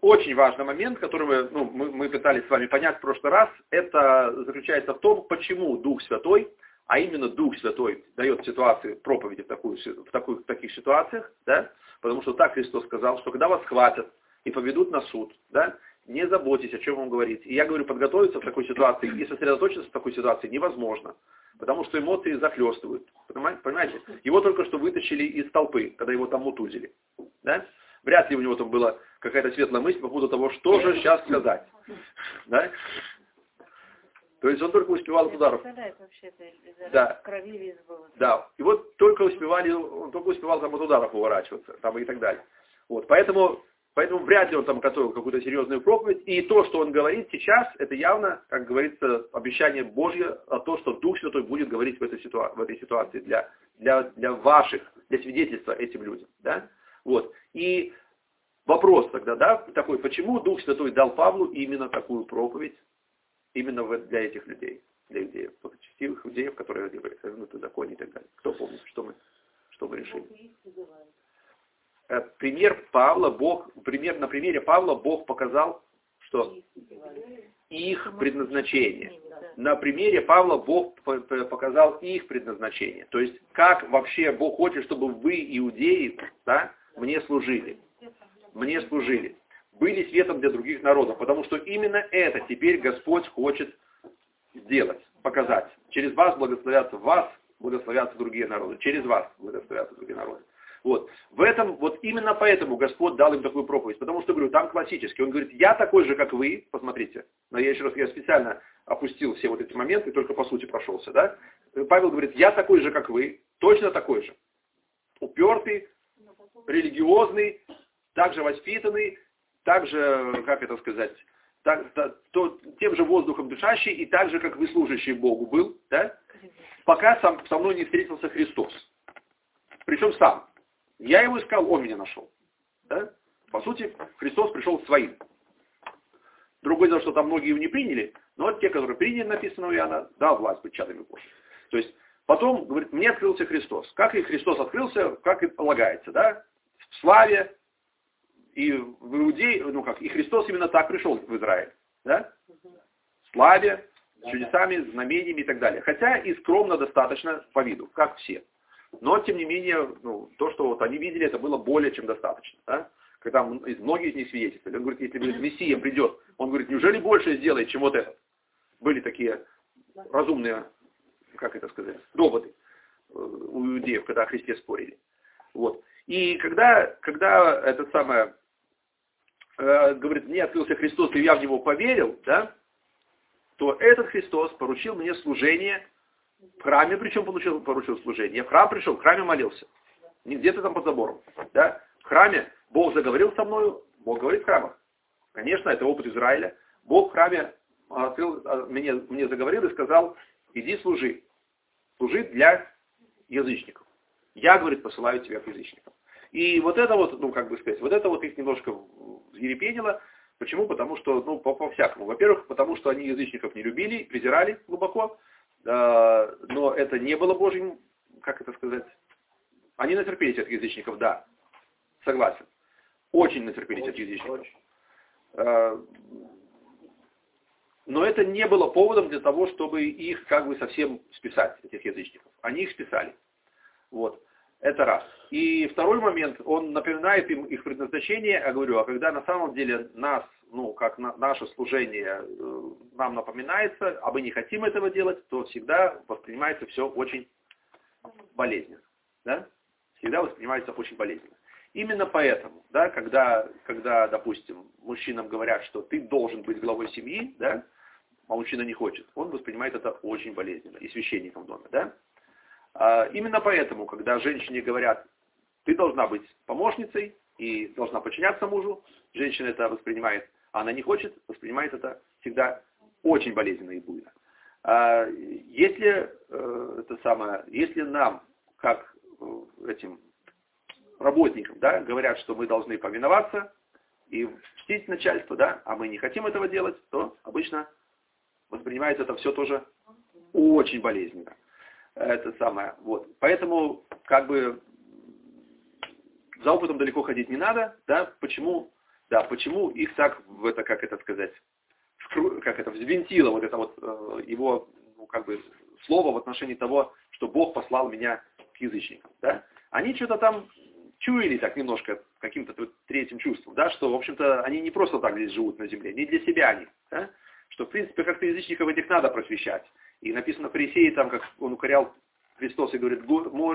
очень важный момент, который мы пытались с вами понять в прошлый раз, это заключается в том, почему Дух Святой, а именно Дух Святой дает ситуации проповеди в таких ситуациях, да? Потому что так Христос сказал, что когда вас схватят и поведут на суд, да, не заботьтесь, о чем вам говорить. И я говорю, подготовиться в такой ситуации и сосредоточиться в такой ситуации невозможно, потому что эмоции захлестывают. Понимаете? Его только что вытащили из толпы, когда его там мутузили. Да? Вряд ли у него там была какая-то светлая мысль по поводу того, что же сейчас сказать. Да? То есть он только успевал от ударов. Да. Да. И вот он только успевал там от ударов уворачиваться, там и так далее. Вот. Поэтому вряд ли он там готовил какую-то серьезную проповедь. И то, что он говорит сейчас, это явно, как говорится, обещание Божье о том, что Дух Святой будет говорить в этой ситуации для свидетельства этим людям. Да? Вот. И вопрос тогда, да, такой, почему Дух Святой дал Павлу именно такую проповедь, именно для этих людей, для иудеев, благочестивых иудеев, которые развернуты в законе и так далее. Кто помнит, что мы решили? Пример Павла, на примере Павла Бог показал, что их предназначение. На примере Павла Бог показал их предназначение. То есть, как вообще Бог хочет, чтобы вы, иудеи, да, мне служили. Были светом для других народов. Потому что именно это теперь Господь хочет сделать, показать. Через вас благословятся другие народы. Через вас благословятся другие народы. Вот именно поэтому Господь дал им такую проповедь. Потому что, говорю, там классически. Он говорит, я такой же, как вы. Посмотрите. Но я специально опустил все вот эти моменты, только по сути прошелся. Да? Павел говорит, я такой же, как вы. Точно такой же. Упертый, религиозный, также воспитанный, также, как это сказать, тем же воздухом дышащий и так же, как вы служащий Богу был. Да? Пока со мной не встретился Христос. Причем сам. Я его искал, он меня нашел. Да? По сути, Христос пришел к своим. Другое дело, что там многие его не приняли, но вот те, которые приняли, написано у Иоанна, да, власть быть чадами Божьими. То есть, потом, говорит, мне открылся Христос. Как и Христос открылся, как и полагается, да? В славе, и в Иудее, и Христос именно так пришел в Израиль. Да? В славе, с чудесами, знамениями и так далее. Хотя и скромно достаточно по виду, как все. Но, тем не менее, то, что вот они видели, это было более чем достаточно. Да? Когда многие из них свидетельствовали. Он говорит, если Мессия придет, он говорит, неужели больше сделает, чем вот этот? Были такие разумные, как это сказать, доводы у иудеев, когда о Христе спорили. Вот. И когда говорит, мне открылся Христос, и я в Него поверил, да, то этот Христос поручил мне служение в храме, причем поручил служение. Я в храм пришел, в храме молился. Не где-то там под забором. Да? В храме Бог заговорил со мною, Бог говорит в храмах. Конечно, это опыт Израиля. Бог в храме мне заговорил и сказал, иди служи. Служи для язычников. Я, говорит, посылаю тебя к язычникам. И вот это вот, вот это вот их немножко взъерепенило. Почему? Потому что, по-всякому. Во-первых, потому что они язычников не любили, презирали глубоко. Но это не было Божьим, как это сказать. Они натерпелись от язычников, да. Согласен. Очень натерпелись от язычников. Но это не было поводом для того, чтобы их совсем списать, этих язычников. Они их списали. Вот. Это раз. И второй момент, он напоминает им их предназначение, я говорю, а когда на самом деле нас, наше служение нам напоминается, а мы не хотим этого делать, то всегда воспринимается все очень болезненно. Да? Всегда воспринимается очень болезненно. Именно поэтому, да, когда, допустим, мужчинам говорят, что ты должен быть главой семьи, да, а мужчина не хочет, он воспринимает это очень болезненно, и священником в доме, да. Именно поэтому, когда женщине говорят, ты должна быть помощницей и должна подчиняться мужу, женщина это воспринимает, а она не хочет, воспринимает это всегда очень болезненно и буйно. Если нам, как этим работникам, да, говорят, что мы должны повиноваться и чтить начальство, да, а мы не хотим этого делать, то обычно воспринимается это все тоже очень болезненно. Вот. Поэтому, за опытом далеко ходить не надо, да, почему Да, почему их так, в это, как это сказать, взвинтило вот это вот его, ну, как бы, слово в отношении того, что Бог послал меня к язычникам, да? Они что-то там чуяли так немножко каким-то третьим чувством, да, что, в общем-то, они не просто так здесь живут на земле, не для себя они, да? Что, в принципе, как-то язычников этих надо просвещать. И написано фарисеи, там, как он укорял Христос и говорит,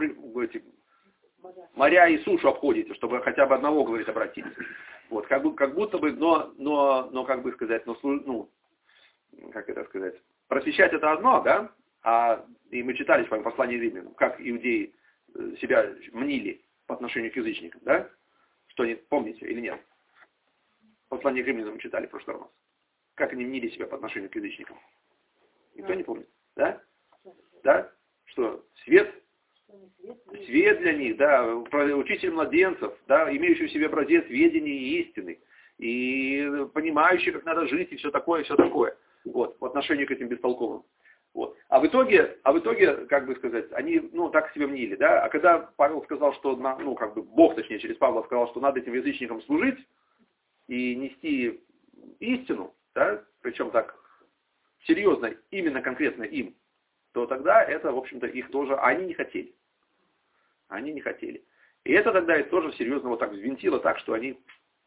моря и сушу обходите, чтобы хотя бы одного, говорит, обратиться. Вот, как будто бы, но как бы сказать, как это сказать, просвещать это одно, да, и мы читали с вами послание римлянам, как иудеи себя мнили по отношению к язычникам, да, что они, помните или нет? Послание к римлянам мы читали в прошлый раз. Как они мнили себя по отношению к язычникам? Никто не помнит, да? Да? Что свет для них, да, учитель младенцев, да, имеющий в себе образец ведения и истины, и понимающий, как надо жить, и все такое, вот, в отношении к этим бестолковым. Вот. А в итоге, как бы сказать, они, так себе мнили, да, а когда Павел сказал, что, как бы Бог, точнее, через Павла сказал, что надо этим язычникам служить и нести истину, да, причем так серьезно, именно конкретно им, то тогда это, в общем-то, их тоже, они не хотели. Они не хотели. И это тогда их тоже серьезно вот так взвинтило, так что они,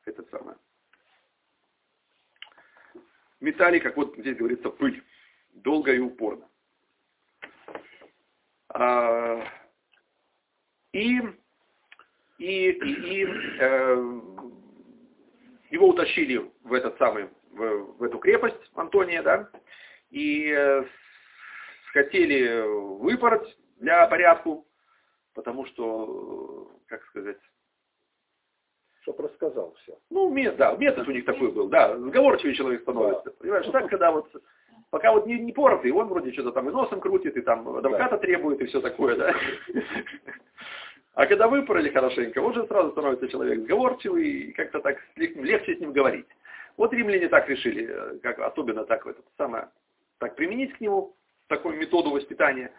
метали, как вот здесь говорится, пыль, долго и упорно. Его утащили в в эту крепость Антония, да, и хотели выпороть для порядку, потому что, как сказать, чтоб рассказал все. Метод у них такой был, да, сговорчивый человек становится. Да. Понимаешь, так, когда вот, пока вот не поротый, он вроде что-то там и носом крутит, и там адвоката требует, и все такое, да. А когда выпороли хорошенько, он же сразу становится человек сговорчивый, и как-то так легче с ним говорить. Вот римляне так решили, особенно так так применить к нему, такую методу воспитания.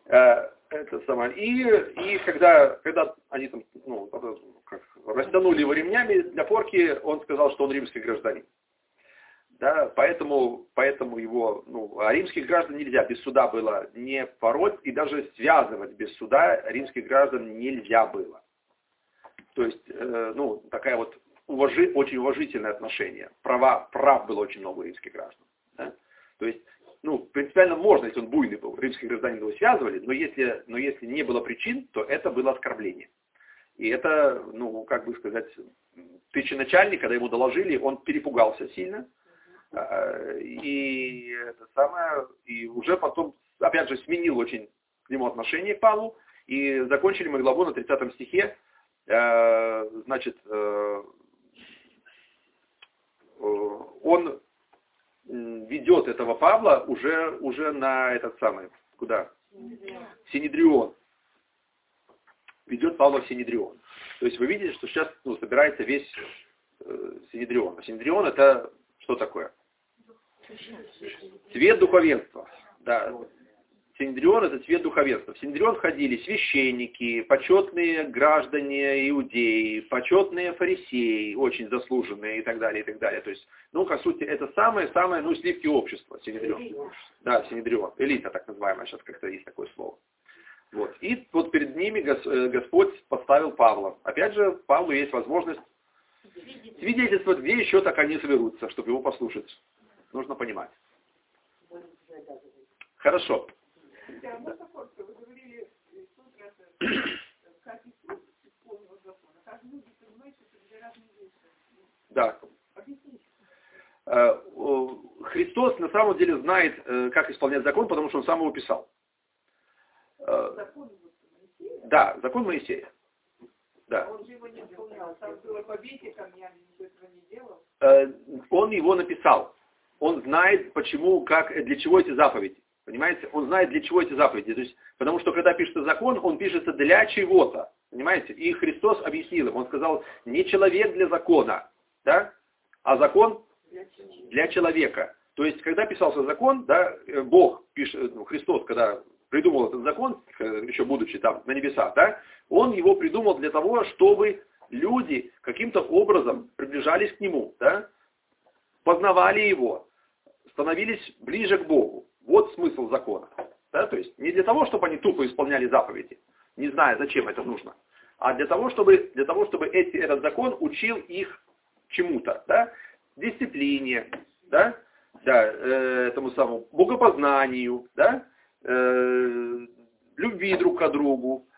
И когда они там, растянули его ремнями для порки, он сказал, что он римский гражданин. Да, поэтому его, а римских граждан нельзя, без суда было не пороть и даже связывать без суда римских граждан нельзя было. То есть, такая вот очень уважительное отношение. Прав было очень много у римских граждан. Да? То есть, принципиально можно, если он буйный был, римских гражданин его связывали, но если не было причин, то это было оскорбление. И это, как бы сказать, тысяченачальник, когда ему доложили, он перепугался сильно. И уже потом, опять же, сменил очень к нему отношение к Павлу. И закончили мы главу на 30 стихе. Он ведет этого Павла уже на куда? Синедрион. Ведет Павла в Синедрион. То есть вы видите, что сейчас собирается весь Синедрион. А Синедрион это что такое? Цвет духовенства. Да. Синедрион это цвет духовенства. В Синедрион входили священники, почетные граждане иудеи, почетные фарисеи, очень заслуженные и так далее, и так далее. То есть, по сути, это самое, сливки общества, Синедрион. Да, Синедрион. Элита, так называемая, сейчас как-то есть такое слово. Вот. И вот перед ними Господь поставил Павла. Опять же, Павлу есть возможность свидетельствовать, где еще так они соберутся, чтобы его послушать. Нужно понимать. Хорошо. Вы говорили, как Иисус исполнил закон. А как люди понимают, что это две разные вещи? Да. Христос на самом деле знает, как исполнять закон, потому что он сам его писал. Закон Моисея? Да, закон Моисея. Да. Он же его не исполнял. Там было побейте камнями, никто этого не делал. Он его написал. Он знает, для чего эти заповеди. Понимаете? Он знает, для чего эти заповеди. То есть, потому что, когда пишется закон, он пишется для чего-то. Понимаете? И Христос объяснил им. Он сказал, не человек для закона, да? А закон для человека. То есть, когда писался закон, да, Бог пишет, Христос, когда придумал этот закон, еще будучи там на небесах, да, он его придумал для того, чтобы люди каким-то образом приближались к Нему, да? Познавали Его, становились ближе к Богу. Вот смысл закона. Да? То есть не для того, чтобы они тупо исполняли заповеди, не зная, зачем это нужно, а для того, чтобы этот закон учил их чему-то, да? Дисциплине, да? Да, этому самому богопознанию, да? Любви друг к другу,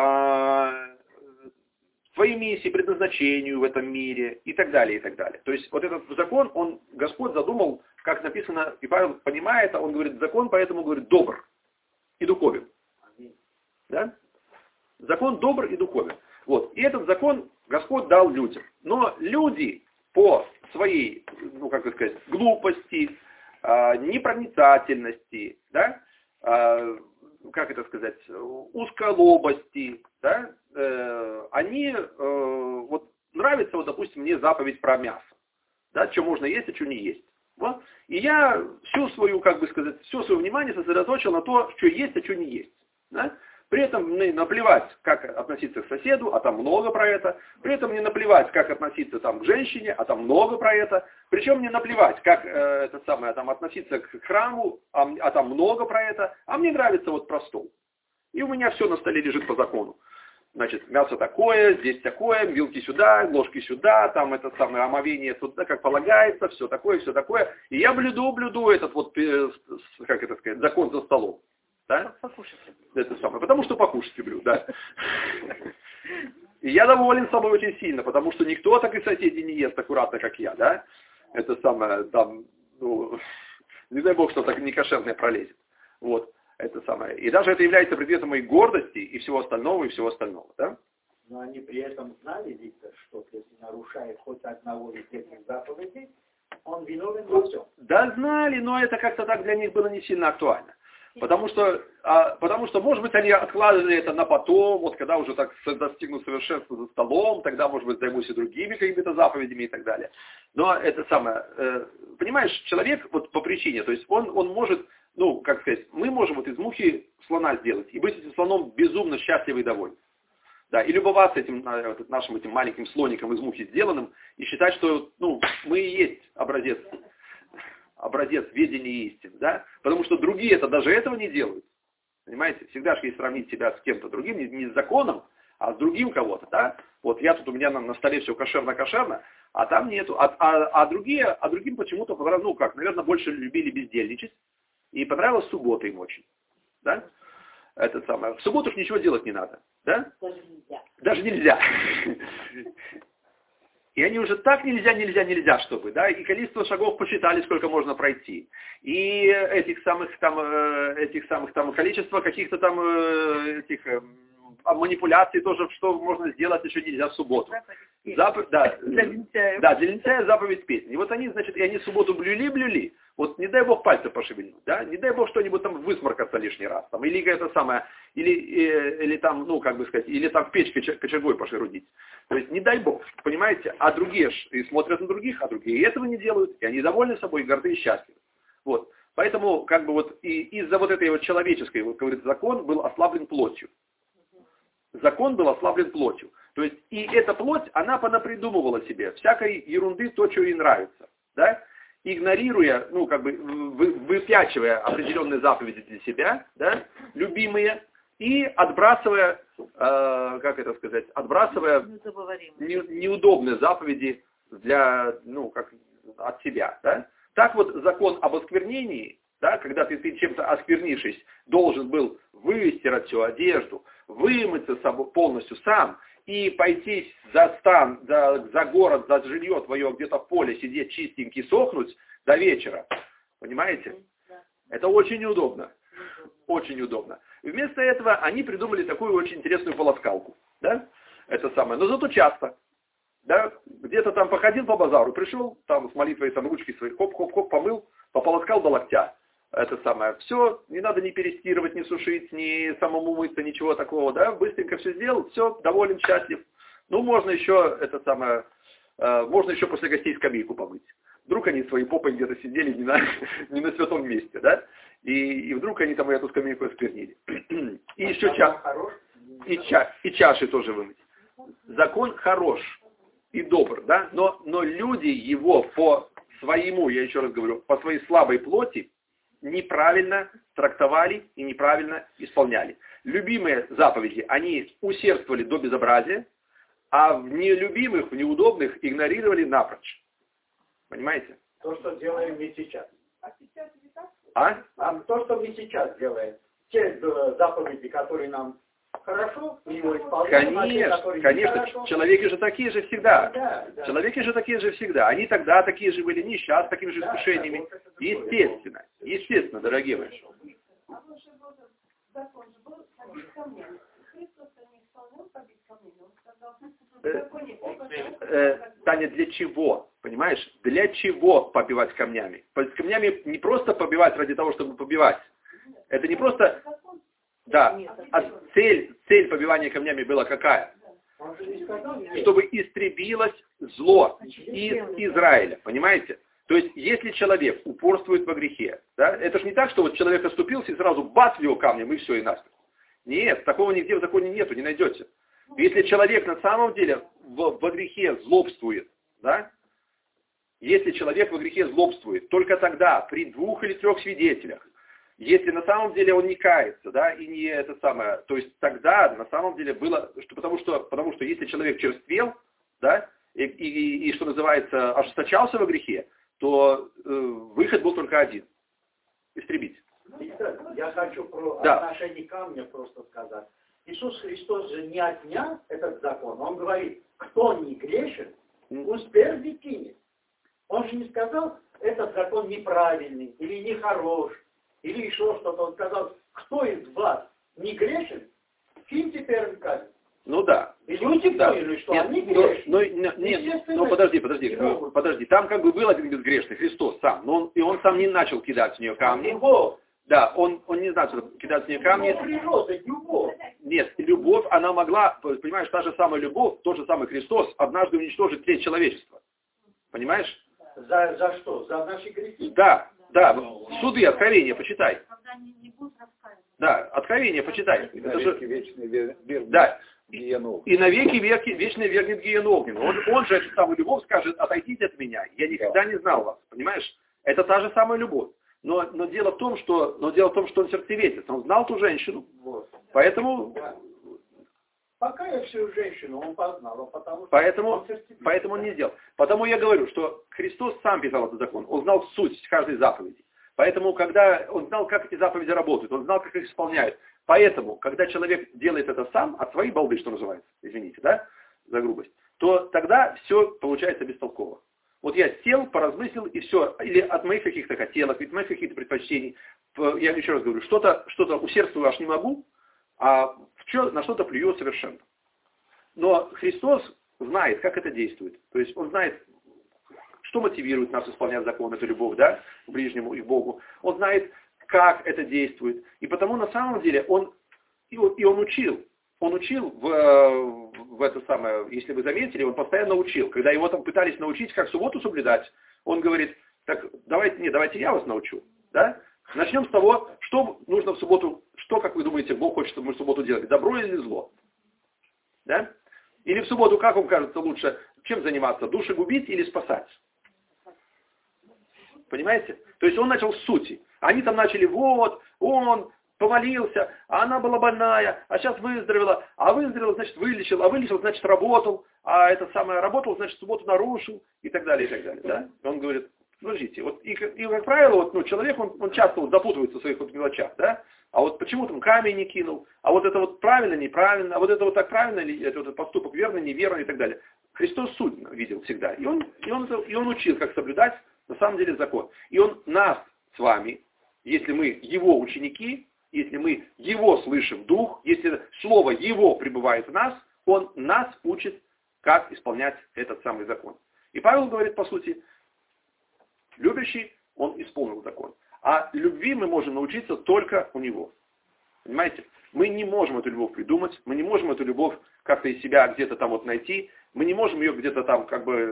своей миссии, предназначению в этом мире и так далее, и так далее. То есть вот этот закон, Господь задумал, как написано, и Павел понимает, он говорит, закон поэтому, говорит, добр и духовен. Да? Закон добр и духовен. Вот. И этот закон Господь дал людям. Но люди по своей, как сказать, глупости, непроницательности, да, как это сказать, узколобости, да, они, вот нравится, вот, допустим, мне заповедь про мясо, да, что можно есть, а что не есть. Вот. И я все свое внимание сосредоточил на то, что есть, а что не есть. Да? При этом мне наплевать, как относиться к соседу, а там много про это. При этом мне наплевать, как относиться там, к женщине, а там много про это. Причем мне наплевать, как относиться к храму, а там много про это. А мне нравится вот про стол. И у меня все на столе лежит по закону. Значит, мясо такое, здесь такое, вилки сюда, ложки сюда, там это самое омовение туда, как полагается, все такое, все такое. И я блюду этот вот, как это сказать, закон за столом. Да? Это самое. Потому что покушать люблю, да. И я доволен собой очень сильно, потому что никто так и соседей не ест аккуратно, как я, да. Это самое, там, не дай бог, что так некошерное пролезет. Вот, это самое. И даже это является предметом моей гордости и всего остального, да. Но они при этом знали, Виктор, что если нарушает хоть одного из этих заповедей, он виновен во всем. Да, знали, но это как-то так для них было не сильно актуально. Потому что, может быть, они откладывали это на потом, вот когда уже так достигнут совершенства за столом, тогда, может быть, займусь и другими какими-то заповедями и так далее. Но это самое, понимаешь, человек вот по причине, то есть он может, как сказать, мы можем вот из мухи слона сделать и быть этим слоном безумно счастливы и довольны. Да, и любоваться этим нашим этим маленьким слоником из мухи сделанным и считать, что мы и есть образец ведения истин, да? Потому что другие-то даже этого не делают. Понимаете? Всегда же есть сравнить себя с кем-то другим, не с законом, а с другим кого-то, да? Вот у меня на столе все кошерно-кошерно, а там нету. Другим почему-то, наверное, больше любили бездельничать, и понравилась суббота им очень, да? Это самое. В субботу ж ничего делать не надо, да? Даже нельзя. И они уже так нельзя, чтобы, да, и количество шагов посчитали, сколько можно пройти. И этих самых количество каких-то там манипуляций тоже, что можно сделать, еще нельзя в субботу. Для лентяя заповедь песни. И вот они, значит, они субботу блюли, вот не дай бог пальцы пошевельнуть, да, не дай бог что-нибудь там высморкаться лишний раз, там, или это самое, или там, или там в печке кочергой пошерудить. То есть не дай бог, понимаете, а другие и смотрят на других, а другие этого не делают, и они довольны собой, горды и счастливы. Вот. Поэтому, и из-за вот этой вот человеческой, вот, говорит, закон был ослаблен плотью. Закон был ослаблен плотью. То есть, и эта плоть, она понапридумывала себе всякой ерунды, то, что ей нравится, да, игнорируя, выпячивая определенные заповеди для себя, да, любимые, и отбрасывая, неудобные заповеди от себя, да. Так вот закон об осквернении, да, когда ты чем-то осквернившись, должен был выстирать всю одежду, вымыться полностью сам и пойти за стан, за город, за жилье твое где-то в поле, сидеть чистенький, сохнуть до вечера. Понимаете? Да. Это очень неудобно. Очень удобно. И вместо этого они придумали такую очень интересную полоскалку. Да? Это самое. Но зато часто. Да? Где-то там походил по базару, пришел, там с молитвой там ручки свои, хоп-хоп-хоп, помыл, пополоскал до локтя. Это самое. Все, не надо ни перестирывать, ни сушить, ни самому мыться, ничего такого, да, быстренько все сделал, все, доволен, счастлив. Можно еще, можно еще после гостей скамейку помыть. Вдруг они своей попой где-то сидели не на святом месте, да, и вдруг они там эту скамейку осквернили. И еще и чаши тоже вымыть. закон хорош и добр, да? Но люди его по своему, я еще раз говорю, по своей слабой плоти неправильно трактовали и неправильно исполняли. Любимые заповеди они усердствовали до безобразия, а в нелюбимых, в неудобных игнорировали напрочь. Понимаете? То, что делаем мы сейчас. А сейчас не так? А то, что мы сейчас делаем, те заповеди, которые нам хорошо, мы его исполняем, а те, которые Конечно, нехорошо, человеки же такие же всегда. Да. Человеки же такие же всегда. Они тогда такие же были, не сейчас, такими же искушениями. вот это другое. Естественно, дорогие мои. А вот же был закон же был побить камнями. Христос не исполнял побить камнями. Он сказал, в законе Таня, для чего? Понимаешь? Для чего побивать камнями? Камнями не просто побивать ради того, чтобы побивать. Это не просто... Да, а цель побивания камнями была какая? Он же не сказал, Чтобы истребилось зло из Израиля. Понимаете? То есть, если человек упорствует во грехе, да, это же не так, что вот человек оступился и сразу бац его камнем, и все, и насмерть. Нет, такого нигде в законе нету, не найдете. Если человек на самом деле во грехе злобствует, да, если человек во грехе злобствует, только тогда, при 2 или 3 свидетелях, если на самом деле он не кается, да, и не это самое, то есть тогда на самом деле было, потому что если человек черствел, да, и что называется, ожесточался во грехе, то выход был только один – истребить. Я хочу про Да. отношение камня просто сказать. Иисус Христос же не отнял этот закон. Он говорит, кто не грешен, пусть первый кинет. Он же не сказал, этот закон неправильный или нехорош, или еще что-то. Он сказал, кто из вас не грешен, киньте первый камень. Ну да. И люди поняли, что они грешны. Подожди. Там как бы был один безгрешный, Христос сам. Но он сам не начал кидать в нее камни. Любовь. Да, он не начал кидать в нее камни. Природа, любовь. Нет, любовь, она могла, понимаешь, та же самая любовь, тот же самый Христос, однажды уничтожить треть человечества. Понимаешь? За что? За наши грехи? Да. Суды, Откровения, почитай. Да, Откровения, почитай. Это же... вечный верный Да. гиену. И навеки вечный вернет гиену огненную. Он же эту самую любовь скажет, отойдите от меня, я никогда не знал вас. Понимаешь? Это та же самая любовь. Но дело в том, что он сердцеведец. Он знал ту женщину. Вот. Поэтому... Да. Пока я всю женщину, он познал, потому что Поэтому он не сделал. Потому я говорю, что Христос сам писал этот закон. Он знал суть каждой заповеди. Поэтому, когда он знал, как эти заповеди работают, он знал, как их исполняют. Поэтому, когда человек делает это сам, от своей балды, что называется, извините, да, за грубость, то тогда все получается бестолково. Вот я сел, поразмыслил, и все. Или от моих каких-то хотелок, от моих каких-то предпочтений. Я еще раз говорю, что-то усердствую аж не могу, а на что-то плюет совершенно. Но Христос знает, как это действует. То есть он знает, что мотивирует нас исполнять закон, это любовь, да, к ближнему и к Богу. Он знает, как это действует. И потому на самом деле он учил. Он учил в это самое, если вы заметили, он постоянно учил. Когда его там пытались научить, как субботу соблюдать, он говорит, так давайте я вас научу. Да? Начнем с того, что нужно в субботу, что, как вы думаете, Бог хочет, чтобы мы в субботу делали, добро или зло? Да? Или в субботу, как вам кажется, лучше, чем заниматься, души губить или спасать? Понимаете? То есть он начал с сути. Они там начали, он помолился, а она была больная, а сейчас выздоровела, а выздоровела, значит, вылечил, а вылечил, значит, работал, а это самое работал, значит, субботу нарушил, и так далее, и так далее. Да? Он говорит, подождите, и как правило, человек, он часто запутывается в своих мелочах, да? А вот почему там камень не кинул, а вот это вот правильно, неправильно, а вот это вот так правильно, или это вот поступок верно, неверно, и так далее. Христос суть видел всегда, и он учил, как соблюдать, на самом деле, закон. И он нас с вами, если мы его ученики, если мы его слышим дух, если слово его пребывает в нас, он нас учит, как исполнять этот самый закон. И Павел говорит, по сути, любящий, он исполнил закон. А любви мы можем научиться только у него. Понимаете? Мы не можем эту любовь придумать, мы не можем эту любовь как-то из себя где-то там вот найти, мы не можем ее где-то там,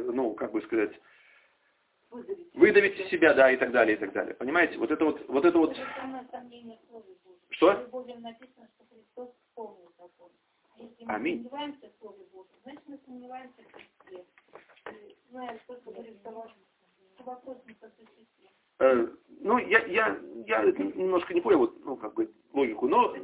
выдавить из себя, да, и так далее, и так далее. Понимаете? Вот это вот. Что? Если мы Аминь. сомневаемся в Слове Божьем, значит мы сомневаемся в Христе. Знаешь, что говорит что вопрос не по существу. Ну, я немножко не понял, вот, ну, как бы, логику, но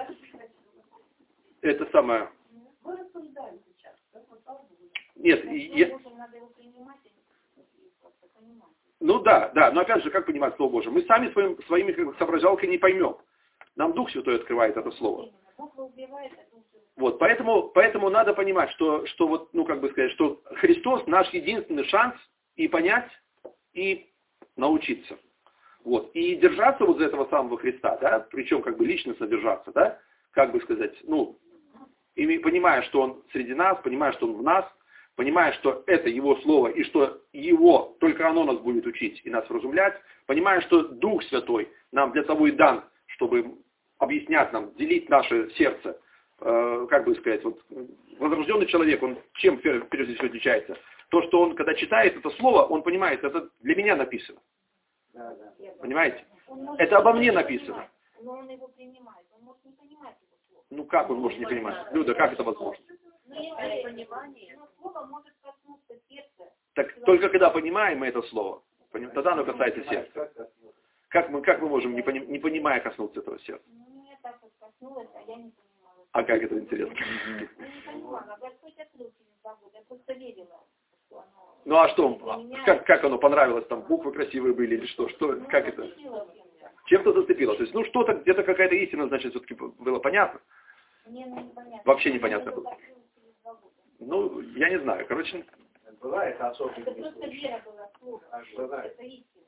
это самое... Мы рассуждаем сейчас, как вот так будет. Нет, Надо его принимать и просто понимать. Ну да, но опять же, как понимать Слово Божие? Мы сами своими как бы, соображалкой не поймем. Нам Дух Святой открывает это Слово. Вот, поэтому надо понимать, что вот, ну, как бы сказать, что Христос наш единственный шанс и понять, и научиться. Вот, и держаться вот за этого самого Христа, да, причем как бы личностно держаться, да, как бы сказать, ну, и понимая, что Он среди нас, понимая, что Он в нас, понимая, что это Его Слово, и что Его, только Оно нас будет учить и нас вразумлять, понимая, что Дух Святой нам для того и дан, чтобы объяснять нам, делить наше сердце, как бы сказать, вот, возрожденный человек, он чем прежде всего отличается? То, что он, когда читает это слово, он понимает, это для меня написано. Понимаете? Это обо мне написано. Но он его принимает, он может не понимать его слово. Ну как он может не понимать? Люда, как это возможно? Но слово может коснуться сердца. Так только когда понимаем мы это слово, тогда оно касается сердца. Как мы можем, не понимая, коснуться этого сердца? Ну, мне так вот коснулось, а я не понимала. А как это интересно? Я не понимала, Господь открыл через 2 года, я просто верила, что оно... Ну а что, как оно понравилось, там буквы красивые были или что, как это? Чем-то зацепило, то есть, ну что-то, где-то какая-то истина, значит, все-таки было понятно? Мне непонятно. Вообще непонятно было. Ну, я не знаю, короче... Бывает особенно. Это просто вера была, слово, это истина.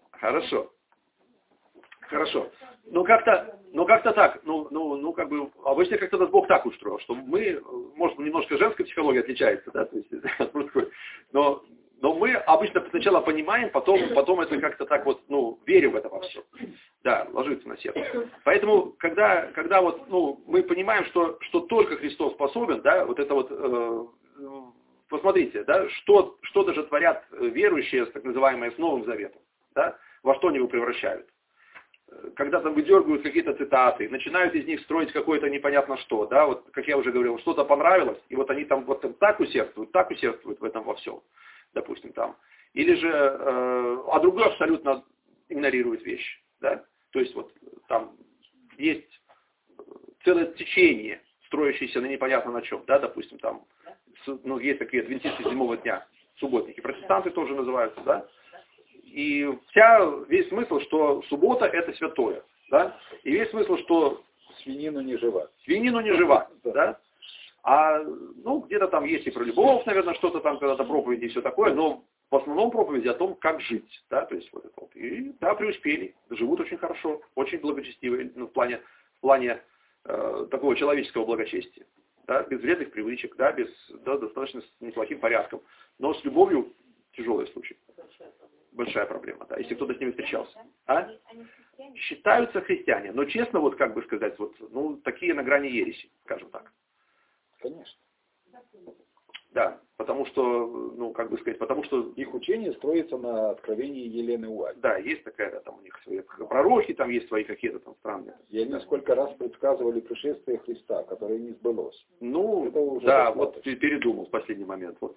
Хорошо. Ну как-то так. Ну как бы обычно как-то нас Бог так устроил, что мы, может, немножко женская психология отличается, да, то есть от мужской, но мы обычно сначала понимаем, потом это как-то так вот, ну, верим в это во все. Да, ложится на сердце. Поэтому, когда вот, ну, мы понимаем, что только Христос способен, да, вот это вот, посмотрите, да, что даже творят верующие, так называемые, с Новым Заветом, да, во что они его превращают. Когда там выдергивают какие-то цитаты, начинают из них строить какое-то непонятно что, да, вот, как я уже говорил, что-то понравилось, и вот они там вот так усердствуют в этом во всем, допустим, там. Или же, а другой абсолютно игнорирует вещи, да, то есть вот там есть целое течение, строящееся на непонятно на чем, да, допустим, там, ну, есть такие адвентисты 7-го дня, субботники, протестанты тоже называются, да. И весь смысл, что суббота это святое, да? И весь смысл, что свинину не жива. Свинину не жива, да? А, ну, где-то там есть и про любовь, наверное, что-то там, когда-то проповеди и все такое, но в основном проповеди о том, как жить, да, то есть вот это вот. И, да, преуспели, живут очень хорошо, очень благочестивые, ну, в плане такого человеческого благочестия, да, без вредных привычек, да, достаточно с неплохим порядком, но с любовью тяжелый случай. Большая проблема, да, если кто-то с ними встречался. А? Считаются христиане, но честно, вот как бы сказать, вот, ну, такие на грани ереси, скажем так. Конечно. Да, потому что, ну, как бы сказать, потому что... Их учение строится на откровении Елены Уаль. Да, есть такая, да, там у них свои пророхи, там есть свои какие-то там странные. И они сколько раз предсказывали пришествие Христа, которое не сбылось. Ну, да, вот передумал в последний момент. Вот.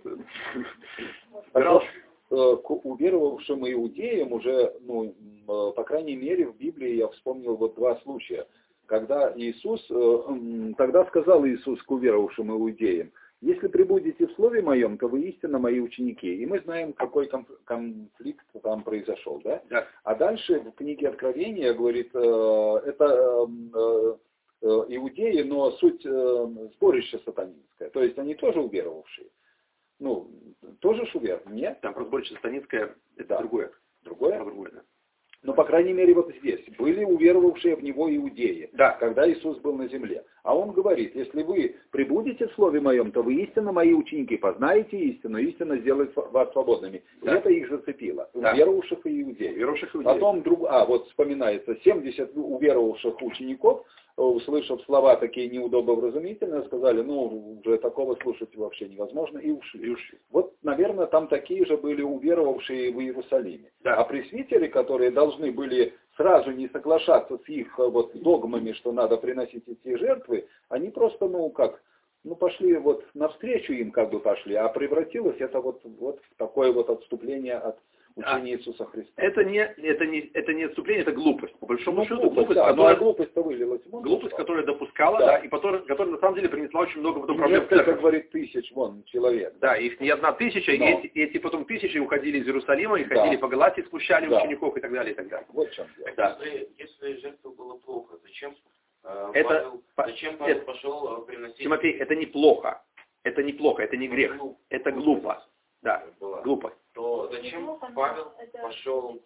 К уверовавшим иудеям уже, ну, по крайней мере, в Библии я вспомнил вот 2 случая. Когда тогда сказал Иисус к уверовавшим иудеям: если пребудете в Слове Моем, то вы истинно Мои ученики. И мы знаем, какой конфликт там произошел, да? Да. А дальше в книге Откровения говорит, это иудеи, но суть сборище сатанинское. То есть они тоже уверовавшие. Ну, тоже шувер, нет? Там просто больше сатанинское, это да. Другое. Другое? Другое, да. Но, по крайней мере, вот здесь были уверовавшие в Него иудеи, да. Когда Иисус был на земле. А Он говорит: если вы пребудете в Слове Моем, то вы истинно Мои ученики, познаете истину, истина сделает вас свободными. Да. И это их зацепило. Да. Уверовавших и иудеев. Потом, вот вспоминается, 70 уверовавших учеников, услышав слова такие неудобовразумительные, сказали: ну, уже такого слушать вообще невозможно, и ушли. Вот, наверное, там такие же были уверовавшие в Иерусалиме. Да. А пресвитеры, которые должны были сразу не соглашаться с их вот догмами, что надо приносить эти жертвы, они просто, ну, как ну, пошли вот навстречу им, как бы пошли, а превратилось это вот в такое вот отступление от учения Иисуса Христа. Это не отступление, это глупость. По большому счету, глупость, да, которая, глупость-то вылилась. глупость, которая допускала, да. да, и которая на самом деле принесла очень много потом проблем. Несколько, говорит, тысяч, человек. Да, их не 1000, Но. и эти потом тысячи уходили из Иерусалима, и ходили по Галатии, смущали учеников и так далее, и так далее. Вот в чем дело. Да. Если жертва была плохо, зачем Это, Павел пошел приносить... Тимофей, это неплохо. Это неплохо, это не грех. Это глупо. Да, глупость. То зачем Павел пошел...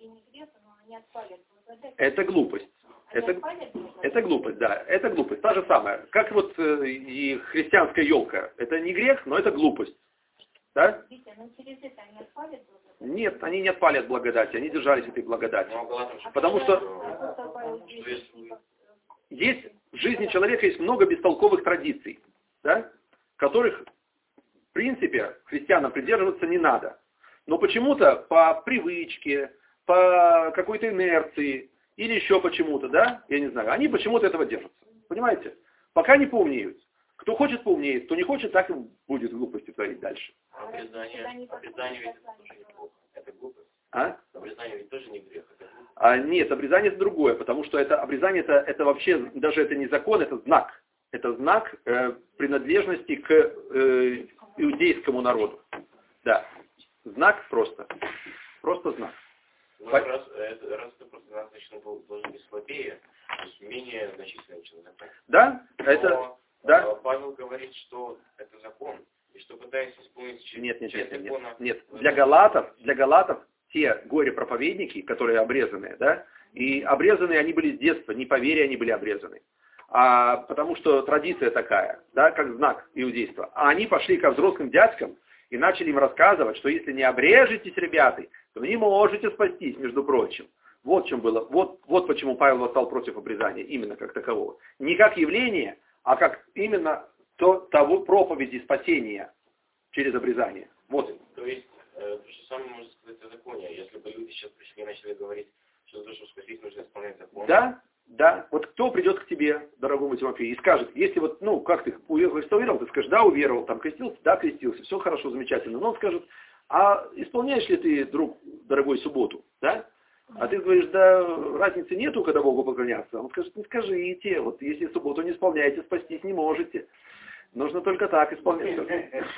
Это глупость. Это глупость, да. Это глупость. Та же самая. Как вот и христианская елка. Это не грех, но это глупость. Да? Нет, они не отпали от благодати. Они держались этой благодати. Потому что есть в жизни человека есть много бестолковых традиций, да, которых, в принципе, христианам придерживаться не надо. Но почему-то по привычке, по какой-то инерции или еще почему-то, да, я не знаю, они почему-то этого держатся. Понимаете? Пока не поумнеют. Кто хочет, поумнеет, кто не хочет, так и будет глупости творить дальше. Обрезание ведь тоже неплохо. Это глупость. Обрезание ведь тоже не грех. Нет, обрезание это другое, потому что это обрезание это вообще, даже это не закон, это знак. Это знак принадлежности к иудейскому народу. Да. Знак просто. Просто знак. Ну, раз ты просто достаточно должен быть слабее, то есть менее значительный, чем закон. Да, Но да. Павел говорит, что это закон, и что пытаясь исполнить часть закона... Нет. Для галатов те горе-проповедники, которые обрезанные, да, и обрезанные они были с детства, не по вере они были обрезаны, а потому что традиция такая, да, как знак иудейства. А они пошли ко взрослым дядькам и начали им рассказывать, что если не обрежетесь, ребята, то вы не можете спастись, между прочим. Вот в чем было. Вот почему Павел восстал против обрезания, именно как такового. Не как явление, а как именно того проповеди спасения через обрезание. Вот. То есть, то же самое можно сказать о законе. Если бы люди сейчас пришли и начали говорить, что для того, чтобы спастись, нужно исполнять закон. Да. Вот кто придет к тебе, дорогому Тимофею, и скажет, если вот, как ты уверовал, ты скажешь, да, уверовал, там крестился, да, крестился, все хорошо, замечательно. Но он скажет, а исполняешь ли ты, друг, дорогой, субботу, да? А ты говоришь, да, разницы нету, когда Богу поклоняться. Он скажет, не скажите, вот если субботу не исполняете, спастись не можете. Нужно только так исполнять.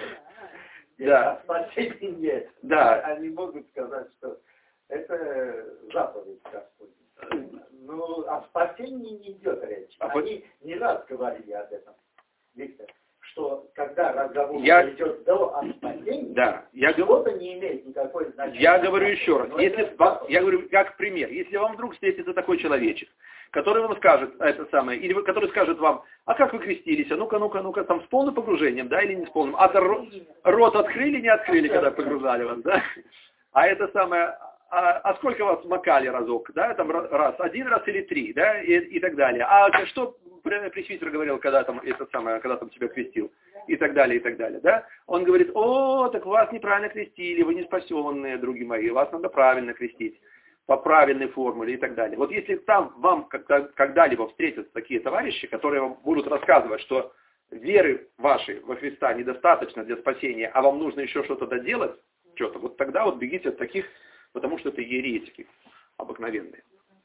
Да. Спасения нет. Да. Они могут сказать, что это заповедь Господня. Ну, о спасении не идет речь. Они не раз говорили об этом, Виктор, что когда разговор идет о спасении, что-то не имеет никакой значения. Я говорю еще раз, я говорю как пример, если вам вдруг встретится такой человечек, который вам скажет это самое, или который скажет вам, а как вы крестились, а ну-ка, там с полным погружением, да, или не с полным, рот открыли, не открыли, когда погружали вас, да, а это самое, а сколько вас макали разок, да, там раз, 1 раз или 3, да, и так далее. А что пресвитер говорил, когда там тебя крестил, и так далее, да. Он говорит, так вас неправильно крестили, вы не спасенные, други мои, вас надо правильно крестить, по правильной формуле и так далее. Вот если там вам когда-либо встретятся такие товарищи, которые вам будут рассказывать, что веры вашей во Христа недостаточно для спасения, а вам нужно еще что-то доделать, вот тогда вот бегите от таких, потому что это еретики обыкновенные.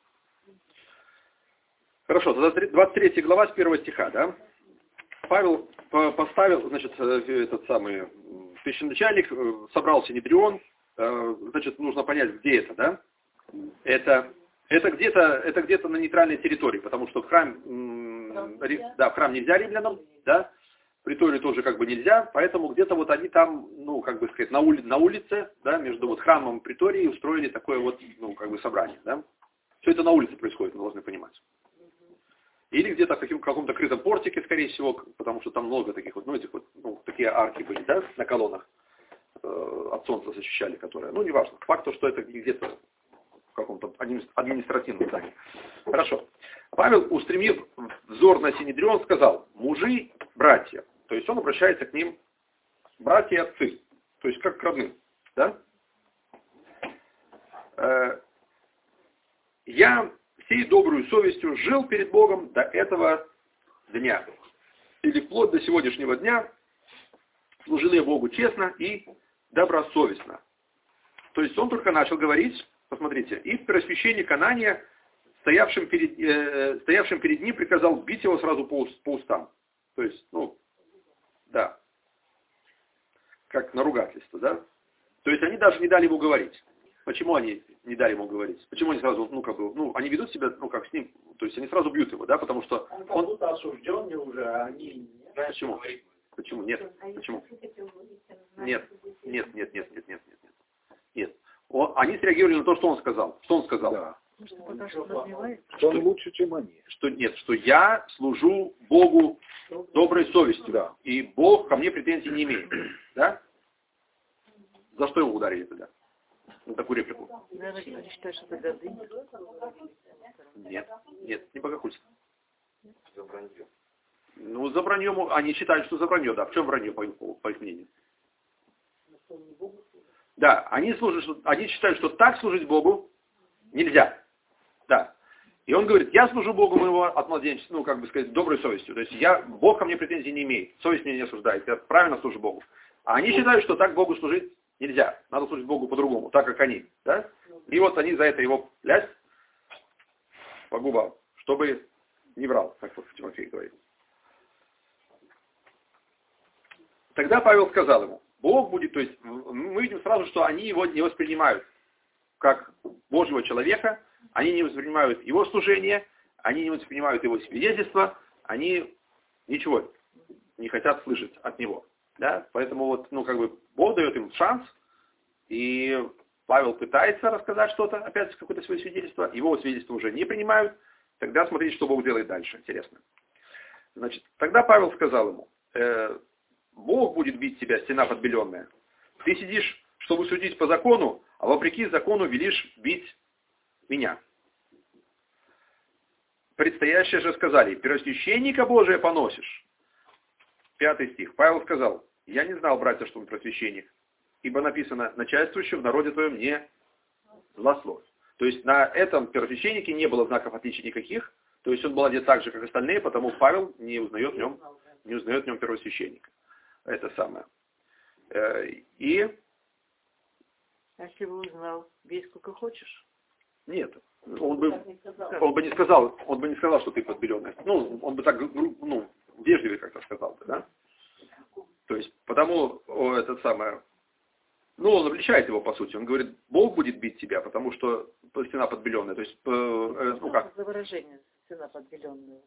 Хорошо, 23 глава с 1 стиха, да? Павел поставил, значит, священноначальник, собрал Синедрион, значит, нужно понять, где это, да? Это где-то на нейтральной территории, потому что в храм нельзя римлянам, да? Приторию тоже как бы нельзя, поэтому где-то вот они там, на улице, да, между вот храмом и приторией устроили такое вот, собрание, да. Все это на улице происходит, вы должны понимать. Или где-то в каком-то крытом портике, скорее всего, потому что там много таких вот, такие арки были, да, на колоннах от солнца защищали, которые, неважно. Факт, что это где-то в каком-то административном здании. Хорошо. Павел, устремив взор на Синедрион, сказал, мужи, братья. То есть он обращается к ним, братья и отцы. То есть как к родным. Да? Я всей добрую совестью жил перед Богом до этого дня. или вплоть до сегодняшнего дня служили Богу честно и добросовестно. То есть он только начал говорить, посмотрите, и первосвященник Анания, стоявшим перед ним, приказал бить его сразу по устам. То есть, да, как на ругательство, да. То есть они даже не дали ему говорить. Почему они не дали ему говорить? Почему они сразу, они ведут себя, как с ним, то есть они сразу бьют его, да, потому что он как будто осужденный уже, а они... Почему? Почему? Нет. Почему? Нет. Они среагировали на то, что он сказал. Что он сказал? Да. Что он лучше, чем они. Что я служу Богу доброй совестью. Да. И Бог ко мне претензий не имеет. Да? За что его ударили тогда? На такую реплику. Нет, не богохульство. За вранье. За вранье, они считают, что за вранье, да. В чем вранье, по их мнению? Да, они считают, что так служить Богу нельзя. Да. И он говорит, я служу Богу моего от младенчества, доброй совестью. То есть Бог ко мне претензий не имеет. Совесть меня не осуждает. Я правильно служу Богу. А они считают, что так Богу служить нельзя. Надо служить Богу по-другому, так как они. Да? И вот они за это его лясть по губам, чтобы не врал, как вот Тимофей говорит. Тогда Павел сказал ему, Бог будет, то есть мы видим сразу, что они его не воспринимают как Божьего человека, они не воспринимают его служение, они не воспринимают его свидетельство, они ничего не хотят слышать от него. Да? Поэтому Бог дает им шанс, и Павел пытается рассказать что-то, опять какое-то свое свидетельство, его свидетельство уже не принимают, тогда смотрите, что Бог делает дальше, интересно. Значит, тогда Павел сказал ему, Бог будет бить тебя, стена подбеленная. Ты сидишь, чтобы судить по закону, а вопреки закону велишь бить меня. Предстоящие же сказали, первосвященника Божия поносишь. 5 стих. Павел сказал, я не знал, братья, что он первосвященник, ибо написано, начальствующий в народе твоем не злословь. То есть на этом первосвященнике не было знаков отличия никаких, то есть он был одет так же, как остальные, потому Павел не узнает в нем первосвященника. Это самое. И... А если бы узнал, бей сколько хочешь? Нет. Он бы не сказал, что ты подбеленный. Он бы так, вежливо как-то сказал бы, да? То есть, потому это самое... он обличает его, по сути. Он говорит, Бог будет бить тебя, потому что стена подбеленная. То есть, как? За выражение, стена подбеленная.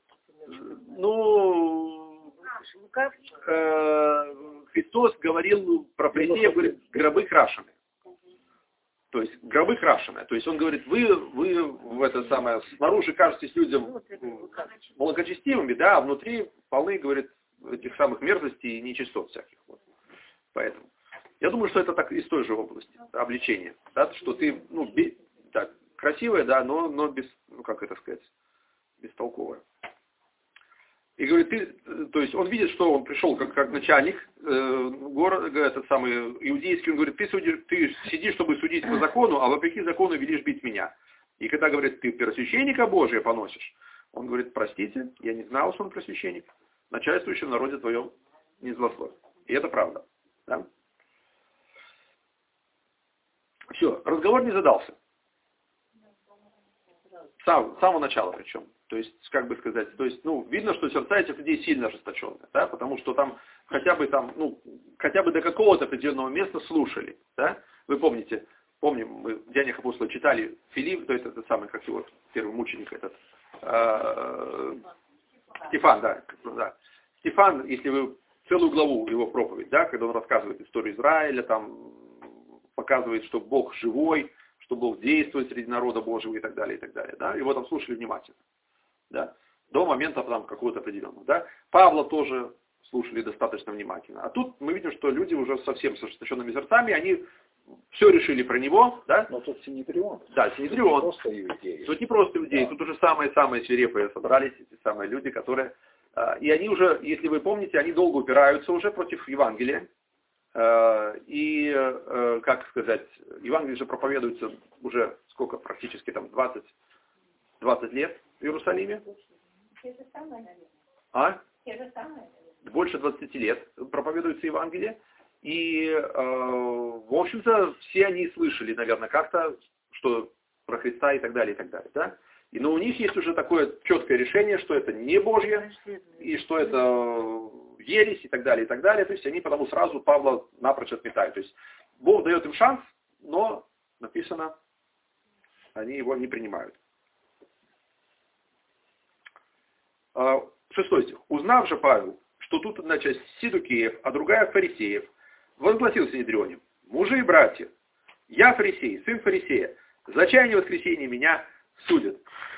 Христос говорил про фарисеев, говорит, гробы крашены. То есть гробы крашены. То есть он говорит, вы снаружи кажетесь людям благочестивыми, да, а внутри полны, говорит, этих самых мерзостей и нечистот всяких. Вот. Поэтому я думаю, что это так из той же области, обличения, да, что ты, красивая, да, но без, бестолковая. И говорит, то есть он видит, что он пришел как начальник города, иудейский, он говорит, ты сидишь, чтобы судить по закону, а вопреки закону велишь бить меня. И когда говорит, ты первосвященника Божия поносишь, он говорит, простите, я не знал, что он первосвященник, начальствующий в народе твоем не злословит. И это правда. Да? Все, разговор не задался. С самого начала причем. То есть, видно, что сердца этих людей сильно ожесточенные, да, потому что там хотя бы до какого-то определенного места слушали, да. Вы помним, мы в Деяниях апостолов читали Филипп, то есть это самый, как его первый мученик, Стефан, да. Стефан, если вы целую главу его проповедь, да, когда он рассказывает историю Израиля, там показывает, что Бог живой, что Бог действует среди народа Божьего и так далее, да, его там слушали внимательно. Да, до момента там какого-то определенного. Да. Павла тоже слушали достаточно внимательно. А тут мы видим, что люди уже совсем с ожесточенными сердцами, они все решили про него. Да. Но тут Синедрион. Да, Синедрион. Просто иудеи. Тут не просто иудеи, да. Тут уже самые-самые свирепые собрались, эти самые люди, которые... И они уже, если вы помните, они долго упираются уже против Евангелия. И, Евангелие же проповедуется уже сколько, практически там 20 лет в Иерусалиме. Те же самые, наверное. А? Те же самые, наверное. больше 20 лет проповедуется Евангелие. И, в общем-то, все они слышали, наверное, как-то, что про Христа и так далее, и так далее. Да? Но у них есть уже такое четкое решение, что это не Божье, и что это ересь и так далее, и так далее. То есть они потому сразу Павла напрочь отметают. То есть Бог дает им шанс, но написано, они его не принимают. 6 стих. Узнав же Павел, что тут одна часть сидукеев, а другая фарисеев, возгласил в Синедрионе: мужи и братья, я фарисей, сын фарисея, за чаяние воскресения меня судят.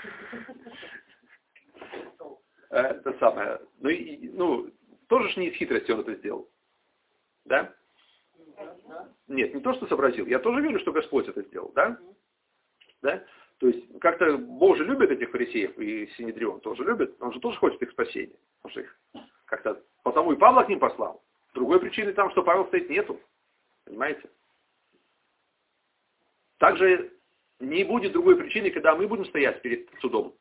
Это самое. Тоже ж не из хитрости он это сделал. Да? Нет, не то, что сообразил. Я тоже верю, что Господь это сделал. Да? Да? То есть, как-то Бог же любит этих фарисеев, и Синедрион тоже любит. Он же тоже хочет их спасения. Потому что их как-то... Потому и Павла к ним послал. Другой причины там, что Павел стоит, нету. Понимаете? Также не будет другой причины, когда мы будем стоять перед судом.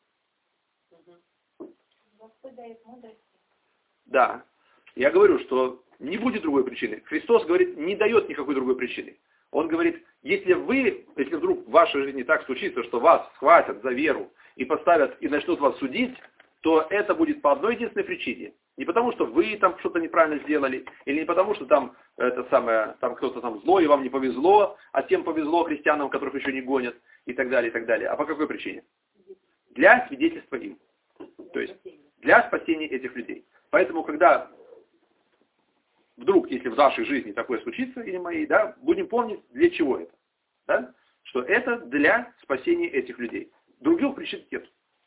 Да. Я говорю, что не будет другой причины. Христос говорит, не дает никакой другой причины. Он говорит, если вдруг в вашей жизни так случится, что вас схватят за веру и поставят и начнут вас судить, то это будет по одной единственной причине. Не потому, что вы там что-то неправильно сделали, или не потому, что там там кто-то там злой, и вам не повезло, а тем повезло христианам, которых еще не гонят, и так далее, и так далее. А по какой причине? Для свидетельства им. То есть для спасения этих людей. Поэтому, когда вдруг, если в нашей жизни такое случится, или моей, да, будем помнить, для чего это. Да? Что это для спасения этих людей. Других причин нет.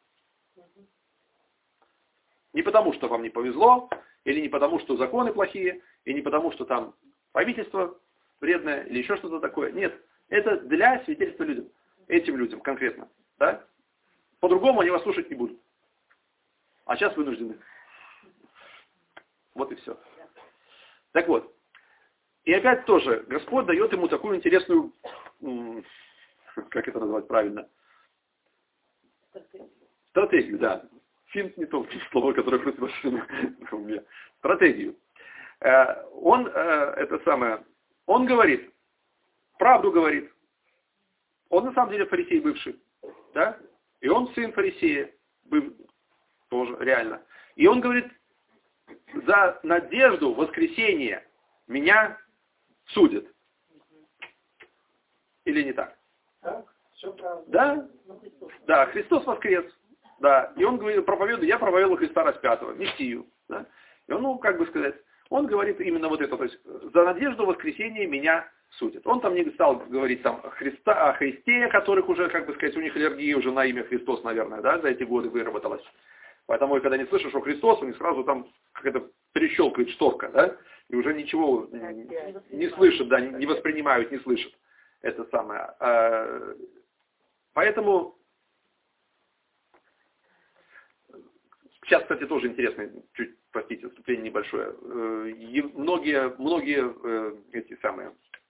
Не потому, что вам не повезло, или не потому, что законы плохие, и не потому, что там правительство вредное, или еще что-то такое. Нет. Это для свидетельства людям. Этим людям конкретно. Да? По-другому они вас слушать не будут. А сейчас вынуждены. Вот и все. Так вот. И опять тоже, Господь дает ему такую интересную, как это назвать правильно? Стратегию, да. Финт не то слово, которое крутилось в уме. Стратегию. Он говорит, правду говорит. Он на самом деле фарисей бывший. Да? И он сын фарисея. Тоже реально. И он говорит, за надежду воскресения меня судят. Или не так? Да? Да, Христос воскрес. Да. И он говорит, я проповедовал Христа распятого, Мессию. Да? И он, он говорит именно вот это. То есть, за надежду воскресения меня судят. Он там не стал говорить там о Христе, которых уже, у них аллергия уже на имя Христос, наверное, да, за эти годы выработалась. Поэтому, когда не слышишь, что Христос, у них сразу там как-то перещелкает шторка, да, и уже ничего не слышат, да, не воспринимают, не слышат. Это самое. Поэтому, сейчас, кстати, тоже интересно, чуть, простите, вступление небольшое. Многие эти самые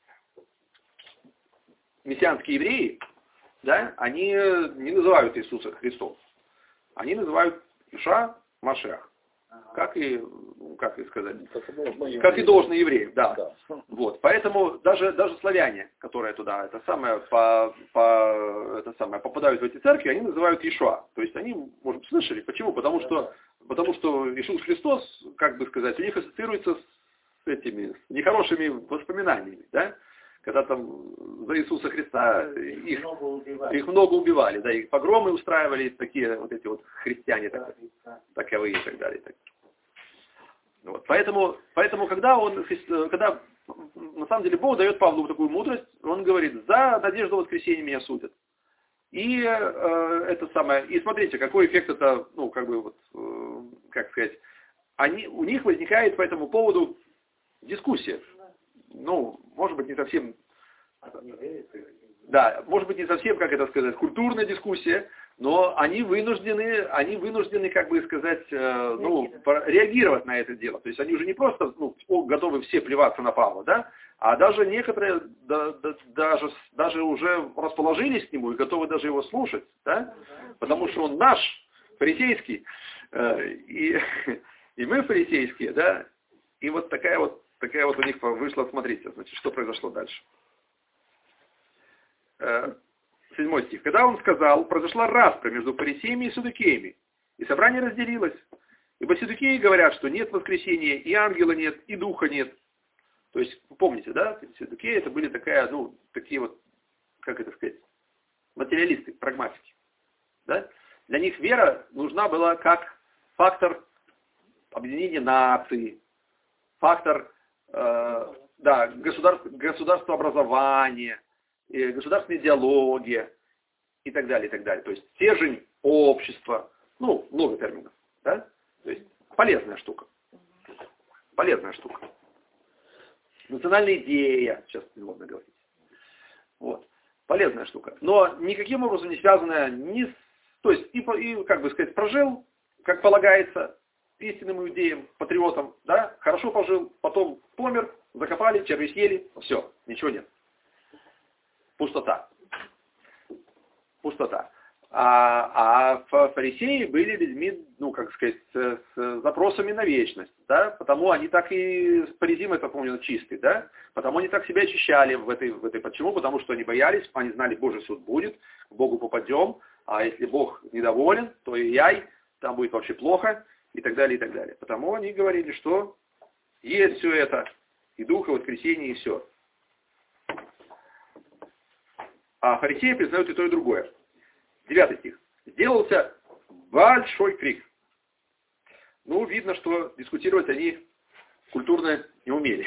мессианские евреи, да, они не называют Иисуса Христом. Они называют Иша Машиах. Как и сказать? Как и должно евреев, да. Вот. Поэтому даже славяне, которые туда попадают в эти церкви, они называют Иешуа. То есть они, может быть, слышали. Почему? Потому что Иисус Христос, у них ассоциируется с этими нехорошими воспоминаниями, да? Когда там за Иисуса Христа их много убивали, да, и погромы устраивали, такие вот эти вот христиане таковые и так далее. Вот. Поэтому когда на самом деле Бог дает Павлу такую мудрость, он говорит, за надежду воскресения меня судят. И и смотрите, какой эффект это, у них возникает по этому поводу дискуссия. Может быть, не совсем, культурная дискуссия, но они вынуждены, реагировать на это дело. То есть они уже не просто, готовы все плеваться на Павла, да, а даже некоторые даже уже расположились к нему и готовы даже его слушать, да, потому что он наш, фарисейский, И мы фарисейские, да, и вот такая вот у них вышла, смотрите, значит, что произошло дальше. 7 стих. Когда он сказал, произошла распря между фарисеями и саддукеями, и собрание разделилось. Ибо саддукеи говорят, что нет воскресения, и ангела нет, и духа нет. То есть, вы помните, да, саддукеи это были такие вот, как это сказать, материалисты, прагматики. Да? Для них вера нужна была как фактор объединения нации, фактор государствообразования, государственной идеологии и так далее, и так далее. То есть стержень общества, много терминов. Да? То есть полезная штука. Полезная штука. Национальная идея, сейчас модно говорить. Вот. Полезная штука. Но никаким образом не связанная ни с... То есть и как бы сказать, прожил, как полагается, истинным иудеям, патриотам, да, хорошо пожил, потом помер, закопали, черви съели, все, ничего нет. Пустота. Пустота. А фарисеи были людьми, как сказать, с запросами на вечность, да, потому они так и, паризим это, помню, чистый, да, потому они так себя очищали в этой. Почему? Потому что они боялись, они знали, Божий суд будет, к Богу попадем, а если Бог недоволен, то и яй, там будет вообще плохо, и так далее, и так далее. Потому они говорили, что есть все это, и дух, и воскресенье, и все. А фарисеи признают и то, и другое. 9 стих. Сделался большой крик. Видно, что дискутировать они культурно не умели.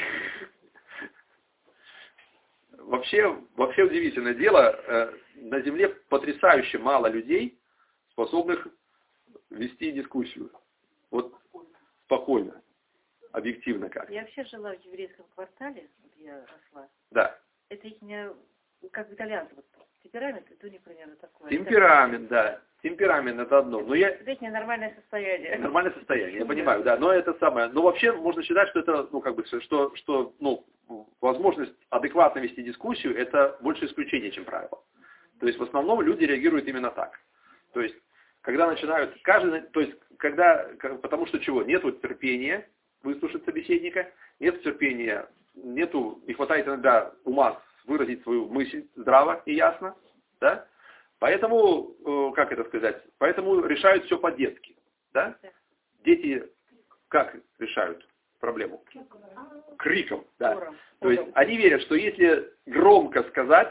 Вообще удивительное дело, на земле потрясающе мало людей, способных вести дискуссию. Вот спокойно, объективно как. Я вообще жила в еврейском квартале, где я росла. Да. Это их не, как итальянцы, вот, темперамент, это у них примерно такое. Темперамент, да. Темперамент это одно. Но это их ненормальное состояние. Нормальное состояние, я понимаю, да. Но это самое. Но вообще можно считать, что это, что возможность адекватно вести дискуссию, это больше исключение, чем правило. То есть в основном люди реагируют именно так. То есть, когда начинают, потому что чего? Нету терпения выслушать собеседника, нет терпения, не хватает иногда ума выразить свою мысль здраво и ясно, да? Поэтому, поэтому решают все по-детски, да? Дети как решают проблему? Криком, да. То есть они верят, что если громко сказать,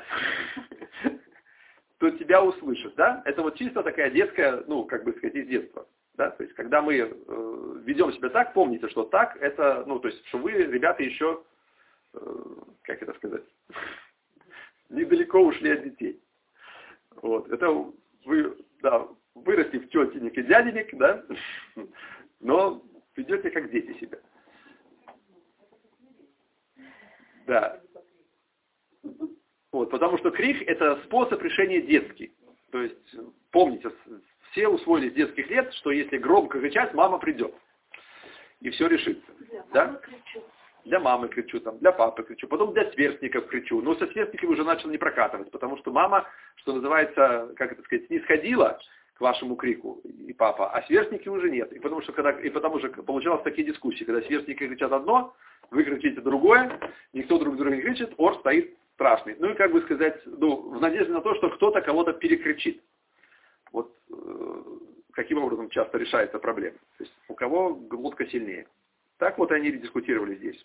то тебя услышат, да? Это вот чисто такая детская, из детства, да? То есть когда мы ведем себя так, помните, что так, это, что вы, ребята, еще, недалеко ушли от детей. Вот, это вы, да, вырасти в тетенек и дяденек, да, но ведете как дети себя. Да. Вот, потому что крик – это способ решения детский. То есть, помните, все усвоили с детских лет, что если громко кричать, мама придет. И все решится. Да? Для мамы кричу, для папы кричу, потом для сверстников кричу. Но со сверстниками уже начал не прокатывать, потому что мама, что называется, снисходила к вашему крику, и папа, а сверстники уже нет. И потому что получалось такие дискуссии, когда сверстники кричат одно, вы кричите другое, никто друг друга не кричит, ор стоит страшный. В надежде на то, что кто-то кого-то перекричит. Вот каким образом часто решается проблема. То есть у кого глотка сильнее. Так вот они дискутировали здесь.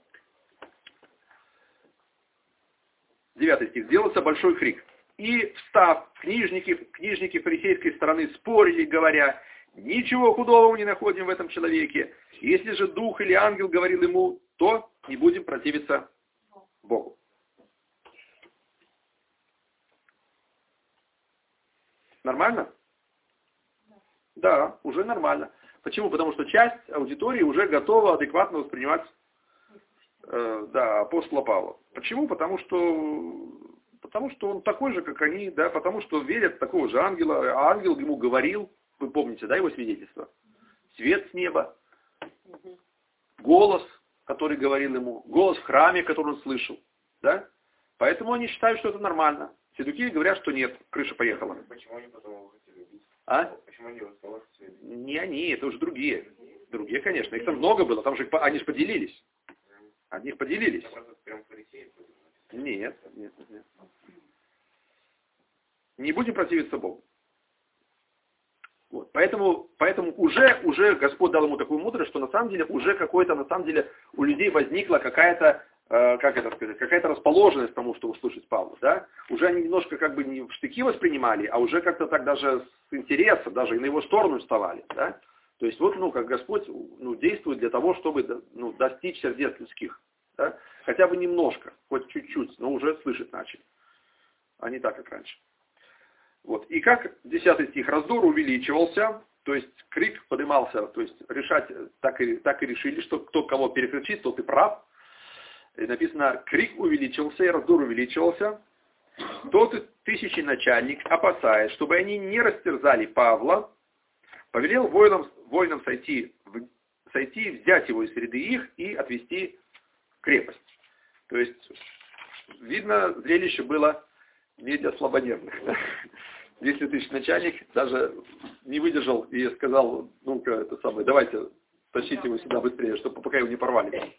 9 стих. Сделался большой крик. И, встав, книжники фарисейской стороны спорили, говоря, ничего худого мы не находим в этом человеке. Если же дух или ангел говорил ему, то не будем противиться Богу. Нормально? Да, уже нормально. Почему? Потому что часть аудитории уже готова адекватно воспринимать апостола Павла. Почему? Потому что он такой же, как они, да, потому что верят в такого же ангела, а ангел ему говорил, вы помните, да, его свидетельство? Свет с неба, голос, который говорил ему, голос в храме, который он слышал, да? Поэтому они считают, что это нормально. Саддукеи говорят, что нет, крыша поехала. Почему они потом его хотели убить? А? Почему они его хотели убить? Не они, это уже другие. Другие, конечно. Их там много было. Там же они же поделились. От них поделились. Нет. Не будем противиться Богу. Вот. Поэтому уже Господь дал ему такую мудрость, что на самом деле уже у людей возникла какая-то, какая-то расположенность к тому, чтобы услышать Павла. Да? Уже они немножко как бы не в штыки воспринимали, а уже как-то так даже с интересом, даже и на его сторону вставали. Да? То есть вот, как Господь действует для того, чтобы достичь сердец людских. Да? Хотя бы немножко, хоть чуть-чуть, но уже слышать начали. А не так, как раньше. Вот. И как 10 стих, раздор увеличивался, то есть крик поднимался, то есть решать, так и решили, что кто кого перекричит, тот и прав. И написано, крик увеличился и раздор увеличивался. Тот и тысяченачальник, опасаясь, чтобы они не растерзали Павла, повелел воинам сойти, взять его из среды их и отвести в крепость. То есть, видно, зрелище было не для слабонервных. 10 тысяч начальник даже не выдержал и сказал, давайте тащите его сюда быстрее, чтобы пока его не порвали.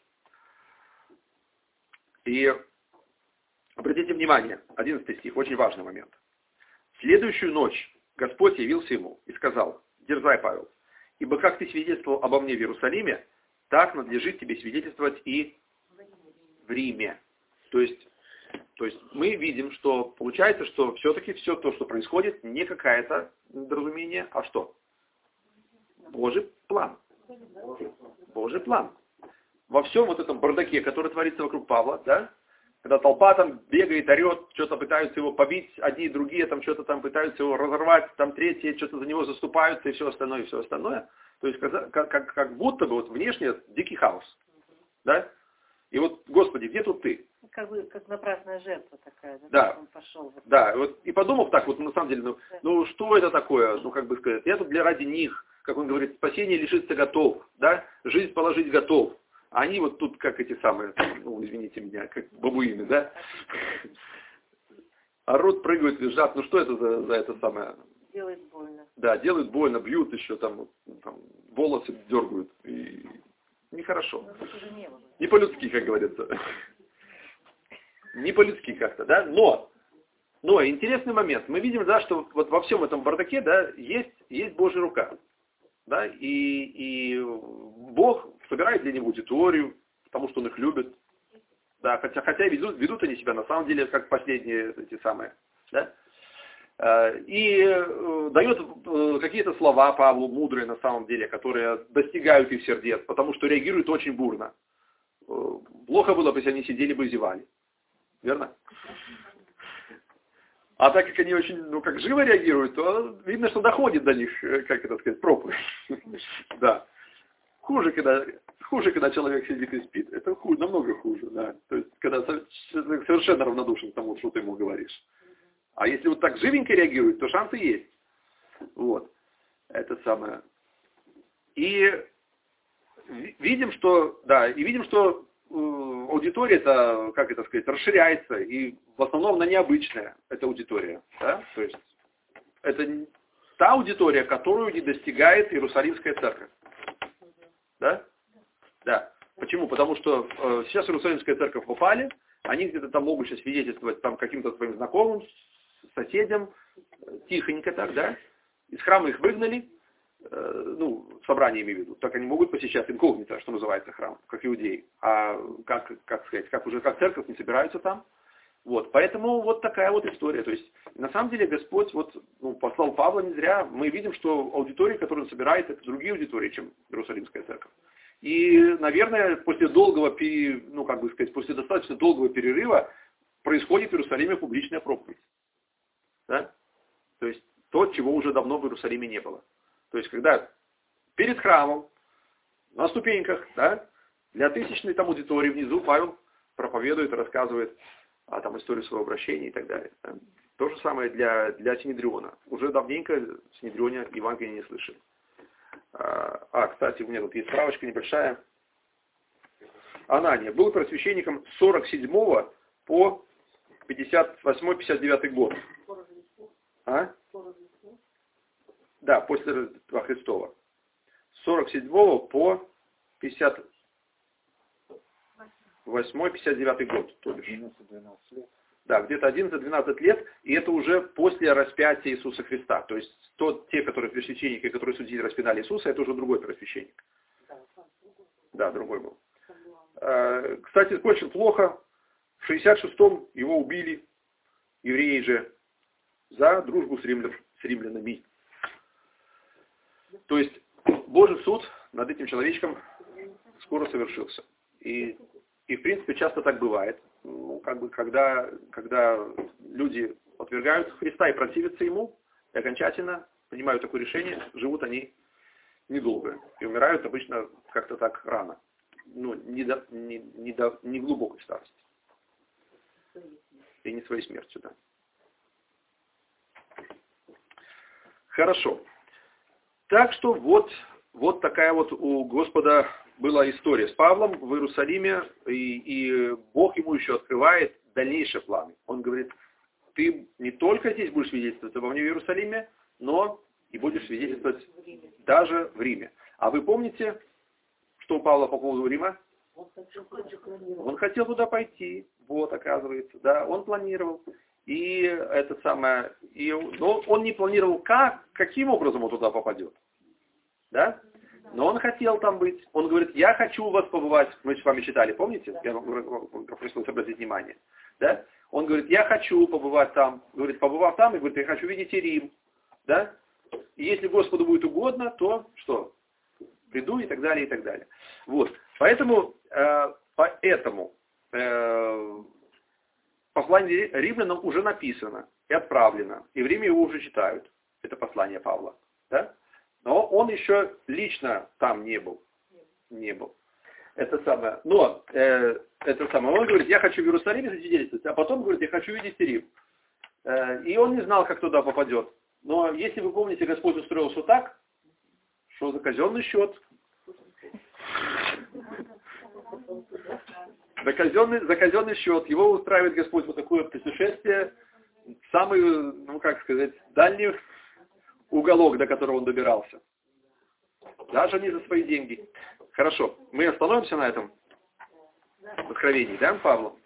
И обратите внимание, 11 стих, очень важный момент. В следующую ночь Господь явился ему и сказал, дерзай, Павел, ибо как ты свидетельствовал обо мне в Иерусалиме, так надлежит тебе свидетельствовать и в Риме. То есть мы видим, что получается, что все-таки все то, что происходит, не какое-то недоразумение, а что? Божий план. Божий план. Во всем вот этом бардаке, который творится вокруг Павла, да? Когда толпа там бегает, орет, что-то пытаются его побить, одни и другие там что-то там пытаются его разорвать, там третьи что-то за него заступаются и все остальное, и все остальное. То есть как будто бы вот внешне дикий хаос. Да? И вот, Господи, где тут ты? Как напрасная жертва такая, да? Да. Он пошел. Да, вот, и подумав так, вот на самом деле, что это такое, я тут ради них, как он говорит, спасение лишиться готов, да, жизнь положить готов. А они вот тут, как эти самые, извините меня, как бабуины, да, орут, прыгают, визжат, что это за это самое? Делает больно. Да, делают больно, бьют еще, там волосы дергают, и нехорошо. Не по-людски, как говорится. Не по-людски как-то, да, но интересный момент. Мы видим, да, что вот во всем этом бардаке, да, есть Божья рука, да, и Бог собирает для него аудиторию, потому что он их любит, да, хотя ведут они себя на самом деле как последние эти самые, да, и дает какие-то слова Павлу мудрые на самом деле, которые достигают их сердец, потому что реагируют очень бурно. Плохо было бы, если они сидели бы и зевали. Верно? А так как они очень, как живо реагируют, то видно, что доходит до них, проповедь. Да. Хуже, когда человек сидит и спит. Это намного хуже, да. То есть, когда совершенно равнодушен к тому, что ты ему говоришь. А если вот так живенько реагирует, то шансы есть. Вот. Это самое. И видим, что аудитория-то, расширяется, и в основном она необычная, эта аудитория. Да? То есть это та аудитория, которую не достигает Иерусалимская церковь. Да? Да. Почему? Потому что сейчас Иерусалимская церковь попали, они где-то там могут сейчас свидетельствовать там каким-то своим знакомым, соседям, тихонько так, да? Из храма их выгнали, собрание имею в виду, так они могут посещать инкогнито, что называется, храм, как иудеи. А как церковь не собираются там. Вот, поэтому вот такая вот история. То есть, на самом деле, Господь послал Павла не зря. Мы видим, что аудитория, которую он собирает, это другие аудитории, чем Иерусалимская церковь. И, наверное, после после достаточно долгого перерыва происходит в Иерусалиме публичная проповедь. Да? То есть, то, чего уже давно в Иерусалиме не было. То есть, когда перед храмом, на ступеньках, да, для тысячной там аудитории внизу Павел проповедует и рассказывает историю своего обращения и так далее. Да. То же самое для Синедриона. Уже давненько в Синедрионе Евангелия не слышали. Кстати, у меня тут есть справочка небольшая. Анания был просвященником с 47 по 58-59 год. Да, после Рождества Христова. 47 по 58-59 год. То бишь. 11-12 лет. Да, где-то 11-12 лет, и это уже после распятия Иисуса Христа. То есть те, которые первосвященники, которые судили, распинали Иисуса, это уже другой первосвященник. Да, другой был. Кстати, очень плохо. В 66-м его убили, евреи же, за дружбу с римлянами. То есть Божий суд над этим человечком скоро совершился. И в принципе часто так бывает. Ну, как бы, когда люди отвергают Христа и противятся Ему, и окончательно принимают такое решение, живут они недолго. И умирают обычно как-то так рано. Ну, не глубокой старости. И не своей смертью, да. Хорошо. Так что вот такая вот у Господа была история с Павлом в Иерусалиме, и Бог ему еще открывает дальнейшие планы. Он говорит, ты не только здесь будешь свидетельствовать обо мне в Иерусалиме, но и будешь свидетельствовать даже в Риме. А вы помните, что у Павла по поводу Рима? Он хотел туда пойти, вот, оказывается, да, он планировал. И это самое, но он не планировал, каким образом он туда попадет. Да? Но он хотел там быть. Он говорит, я хочу у вас побывать. Мы с вами читали, помните? Я пришлось обратить внимание. Да? Он говорит, я хочу побывать там. Говорит, побывав там, и говорит, я хочу видеть и Рим. Да? И если Господу будет угодно, то что? Приду и так далее, и так далее. Вот. Поэтому послание римлянам уже написано и отправлено. И в Риме его уже читают. Это послание Павла. Да? Но он еще лично там не был. Это самое. Но он говорит, я хочу в Иерусалиме засвидетельствовать, а потом говорит, я хочу видеть Рим. И он не знал, как туда попадет. Но если вы помните, Господь устроил все так, что за казенный счет. За казенный счет его устраивает Господь вот такое путешествие, самый, ну как сказать, дальний уголок, до которого он добирался. Даже не за свои деньги. Хорошо, мы остановимся на этом откровении, да, Павла?